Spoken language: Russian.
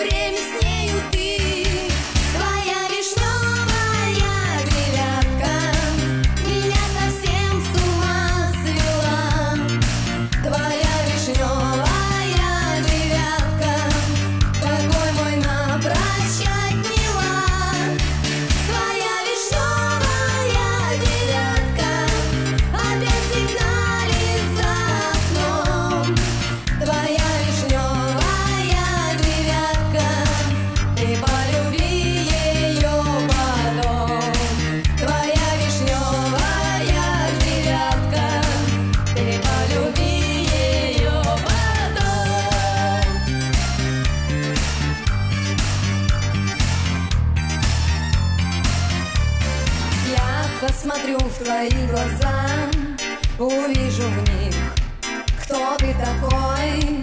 время с нею ты. Твоя вишневая девятка меня совсем с ума свела. Твоя вишневая девятка, дорогой мой, на прощать мила. Твоя вишневая девятка опять сигналит за окном. Твоя вишневая девятка, ты полюби ее потом. Твоя вишневая девятка, ты полюби ее потом. Я посмотрю в твои глаза, увижу в них, кто ты такой.